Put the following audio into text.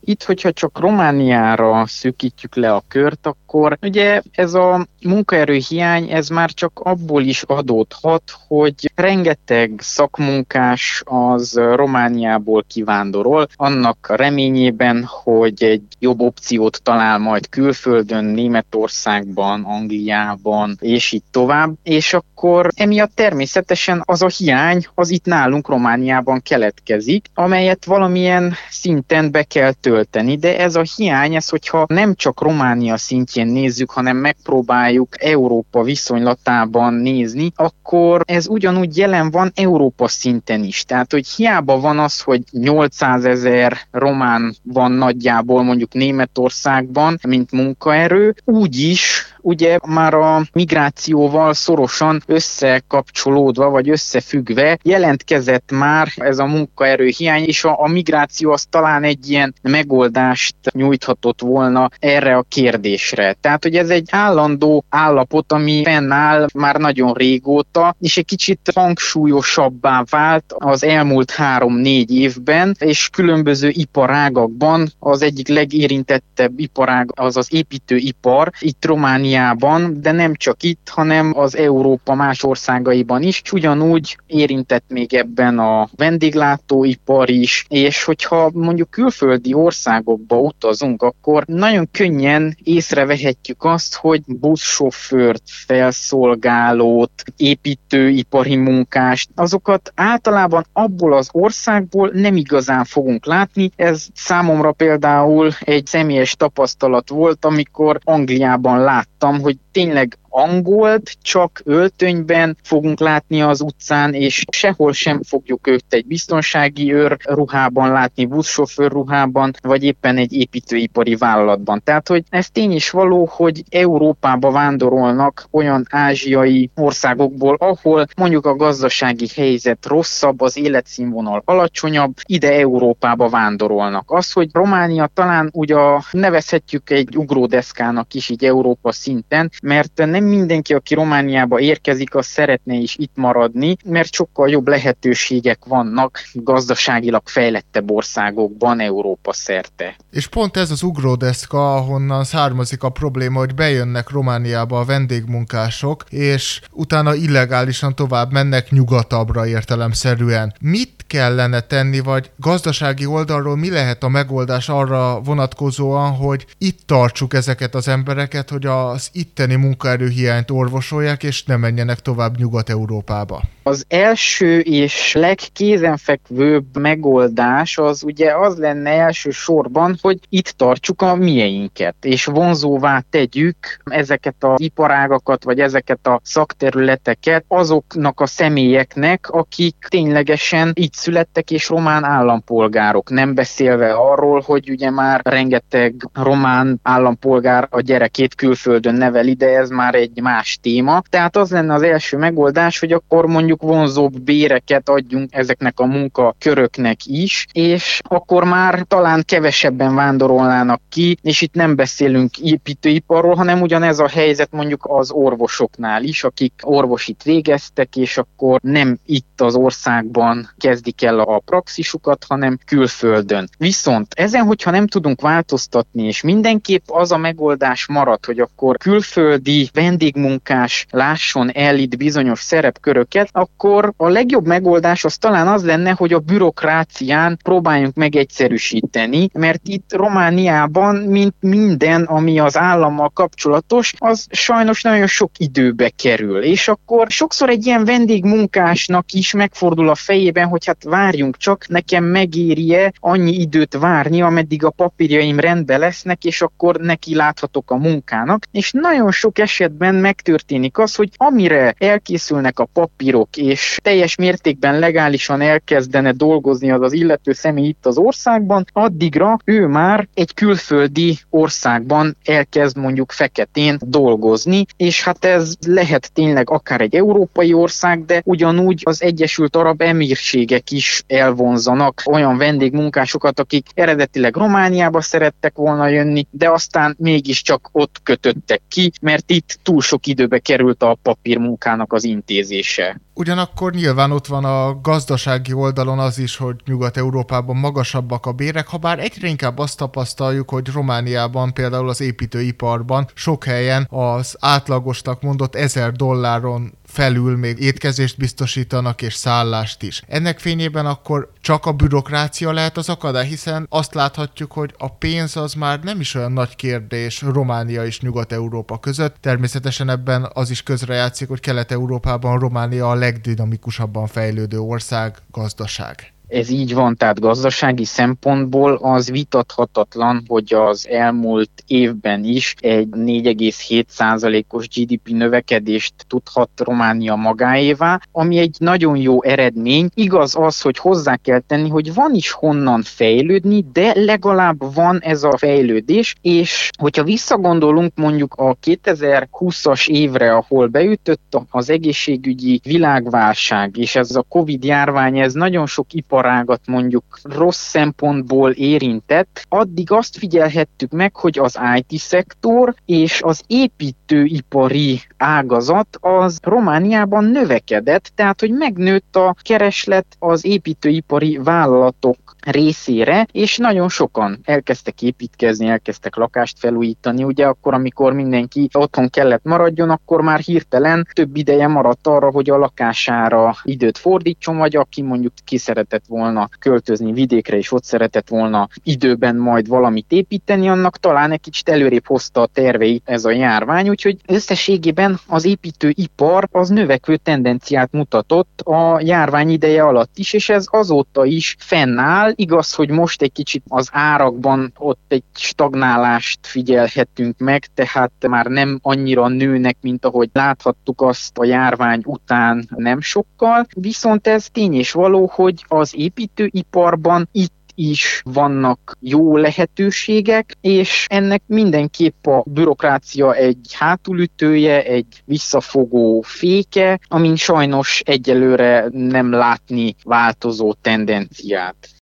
Itt, hogyha csak Romániára szűkítjük le a kört, akkor ugye ez a munkaerőhiány, ez már csak abból is adódhat, hogy rengeteg szakmunkás az Romániából kivándorol, annak reményében, hogy egy jobb opciót talál majd külföldön, Németországban, Angliában, és így tovább, és akkor emiatt természetesen az a hiány az itt nálunk Romániában keletkezik, amelyet valamilyen szinten be kell tölteni, de ez a hiány, hogyha nem csak Románia szintjén nézzük, hanem megpróbáljuk Európa viszonylatában nézni, akkor ez ugyanúgy jelen van Európa szinten is. Tehát, hogy hiába van az, hogy 800 000 román van nagyjából mondjuk Németországban, mint munkaerő, úgyis ugye már a migrációval szorosan összekapcsolódva, vagy összefüggve jelentkezett már ez a munkaerőhiány, és a migráció az talán egy ilyen megoldást nyújthatott volna erre a kérdésre. Tehát, hogy ez egy állandó állapot, ami fennáll már nagyon régóta, és egy kicsit hangsúlyosabbá vált az elmúlt 3-4 évben, és különböző iparágakban az egyik legérintettebb iparág az az építőipar, itt Romániában, de nem csak itt, hanem az Európa más országaiban is, és ugyanúgy érintett még ebben a vendéglátóipar is, és hogyha mondjuk külföldi országokba utazunk, akkor nagyon könnyen észrevehetjük azt, hogy buszsofőrt, felszolgálót, építőipari munkást, azokat általában abból az országból nem igazán fogunk látni. Ez számomra például egy személyes tapasztalat volt, amikor Angliában láttam, hogy tényleg angolt csak öltönyben fogunk látni az utcán, és sehol sem fogjuk őt egy biztonsági őr ruhában látni, buszsofőr ruhában, vagy éppen egy építőipari vállalatban. Tehát, hogy ez tény is való, hogy Európába vándorolnak olyan ázsiai országokból, ahol mondjuk a gazdasági helyzet rosszabb, az életszínvonal alacsonyabb, ide Európába vándorolnak. Az, hogy Románia talán ugye nevezhetjük egy ugródeszkának is így Európa szinten, mert nem mindenki, aki Romániába érkezik, az szeretne is itt maradni, mert sokkal jobb lehetőségek vannak gazdaságilag fejlettebb országokban Európa szerte. És pont ez az ugródeszka, ahonnan származik a probléma, hogy bejönnek Romániába a vendégmunkások, és utána illegálisan tovább mennek nyugatabbra értelemszerűen. Mit kellene tenni, vagy gazdasági oldalról mi lehet a megoldás arra vonatkozóan, hogy itt tartsuk ezeket az embereket, hogy az itteni munkaerőhiányt orvosolják, és ne menjenek tovább Nyugat-Európába? Az első és legkézenfekvőbb megoldás az ugye az lenne elsősorban, hogy itt tartsuk a mieinket, és vonzóvá tegyük ezeket az iparágakat, vagy ezeket a szakterületeket azoknak a személyeknek, akik ténylegesen itt születtek és román állampolgárok. Nem beszélve arról, hogy ugye már rengeteg román állampolgár a gyerekét külföldön neveli, de ez már egy más téma. Tehát az lenne az első megoldás, hogy akkor mondjuk vonzóbb béreket adjunk ezeknek a munkaköröknek is, és akkor már talán kevesebben vándorolnának ki, és itt nem beszélünk építőiparról, hanem ugyanez a helyzet mondjuk az orvosoknál is, akik orvosit végeztek, és akkor nem itt az országban kezdik el a praxisukat, hanem külföldön. Viszont ezen, hogyha nem tudunk változtatni, és mindenképp az a megoldás marad, hogy akkor külföldi vendégmunkás lásson el itt bizonyos szerepköröket, akkor a legjobb megoldás az talán az lenne, hogy a bürokrácián próbáljunk meg egyszerűsíteni, mert itt Romániában, mint minden, ami az állammal kapcsolatos, az sajnos nagyon sok időbe kerül. És akkor sokszor egy ilyen vendégmunkásnak is megfordul a fejében, hogy hát várjunk csak, nekem megéri-e annyi időt várni, ameddig a papírjaim rendben lesznek, és akkor neki láthatok a munkának. És nagyon sok esetben megtörténik az, hogy amire elkészülnek a papírok, és teljes mértékben legálisan elkezdene dolgozni az illető személy itt az országban, addigra ő már egy külföldi országban elkezd mondjuk feketén dolgozni, és hát ez lehet tényleg akár egy európai ország, de ugyanúgy az Egyesült Arab Emírségek cégek is elvonzanak olyan vendégmunkásokat, akik eredetileg Romániába szerettek volna jönni, de aztán mégiscsak ott kötöttek ki, mert itt túl sok időbe került a papírmunkának az intézése. Ugyanakkor nyilván ott van a gazdasági oldalon az is, hogy Nyugat-Európában magasabbak a bérek, habár egyre inkább azt tapasztaljuk, hogy Romániában például az építőiparban sok helyen az átlagosnak mondott $1000 felül még étkezést biztosítanak és szállást is. Ennek fényében akkor csak a bürokrácia lehet az akadály, hiszen azt láthatjuk, hogy a pénz az már nem is olyan nagy kérdés Románia és Nyugat-Európa között. Természetesen ebben az is közrejátszik, hogy Kelet-Európában Románia a legdinamikusabban fejlődő ország, gazdaság. Ez így van, tehát gazdasági szempontból az vitathatatlan, hogy az elmúlt évben is egy 4,7%-os GDP növekedést tudhat Románia magáévá, ami egy nagyon jó eredmény. Igaz az, hogy hozzá kell tenni, hogy van is honnan fejlődni, de legalább van ez a fejlődés, és hogyha visszagondolunk mondjuk a 2020-as évre, ahol beütött az egészségügyi világválság, és ez a Covid-járvány, ez nagyon sok iparágat mondjuk rossz szempontból érintett, addig azt figyelhettük meg, hogy az IT-szektor és az építőipari ágazat az Romániában növekedett, tehát hogy megnőtt a kereslet az építőipari vállalatok részére, és nagyon sokan elkezdtek építkezni, elkezdtek lakást felújítani. Ugye akkor, amikor mindenki otthon kellett maradjon, akkor már hirtelen több ideje maradt arra, hogy a lakására időt fordítson, vagy aki mondjuk ki szeretett volna költözni vidékre, és ott szeretett volna időben majd valamit építeni, annak talán egy kicsit előrébb hozta a terveit ez a járvány, úgyhogy összességében az építőipar az növekvő tendenciát mutatott a járvány ideje alatt is, és ez azóta is fennáll. Igaz, hogy most egy kicsit az árakban ott egy stagnálást figyelhetünk meg, tehát már nem annyira nőnek, mint ahogy láthattuk azt a járvány után nem sokkal, viszont ez tény és való, hogy az építőiparban itt is vannak jó lehetőségek, és ennek mindenképp a bürokrácia egy hátulütője, egy visszafogó féke, amin sajnos egyelőre nem látni változó tendenciát.